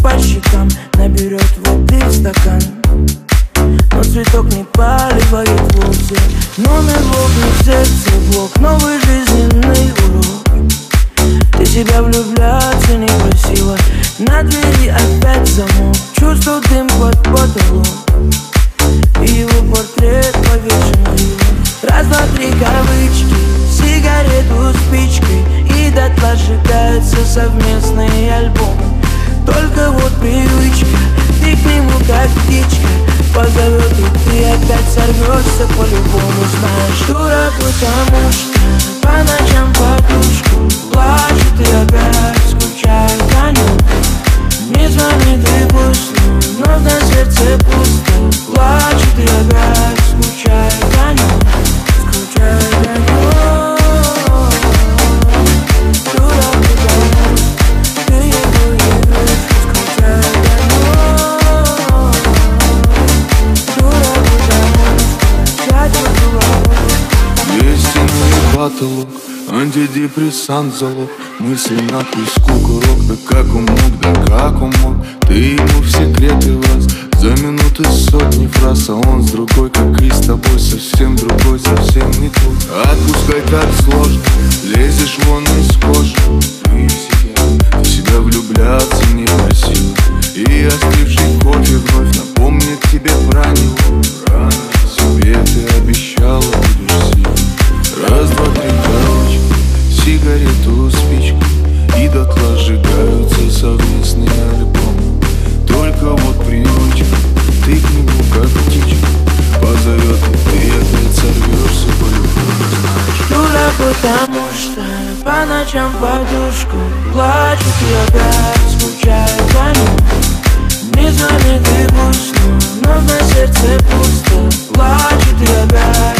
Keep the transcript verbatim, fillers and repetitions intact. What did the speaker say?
по щекам, наберет воды в стакан. Но цветок не поливает волосы. Номер блок не в сердце блок, новый жизненный урок. Ты себя влюбляться некрасиво, на двери опять замок. Чувствую дым под потолок, и его портрет повешен на его. Раз, два, три кавычки, сигарету спичкой, и дотла сжигаются совместные альбомы. Только вот привычка, ты к нему как птичка позовет, и ты опять сорвешься по-любому. Знаешь, дурак, потому что по ночам подушку плачет и опять скучает о нем. Не звонит и пусто, но на сердце пусто. Плачет и опять скучает о нем, скучает о нем. Дурак, потому что ты его любишь, скучает о нем. Дурак, потому что я тебя люблю. Истинный потолок, антидепрессант залог. Мысли на песку, курок. Да как он мог, да как он мог. Ты ему в секреты влез. За минуты сотни фраз, а он с другой, как и с тобой. Совсем другой, совсем не тот. Отпускай так сложно, лезешь вон из кожи. Ты в себя, в себя влюбляться некрасиво. И остывший кофе вновь напомнит тебе про него. Рано себе ты обещала, будешь сильной. Раз, два, три, короче, сигарету, спичку, и дотла сжигаются совместные альбомы. Только вот привычка, ты к нему как птичка позовет, и ты опять сорвешься по-любому, знаешь. Дурак, потому что по ночам подушку плачет и опять скучает о нем. Не звонит и пусто, но на сердце пусто. Плачет и опять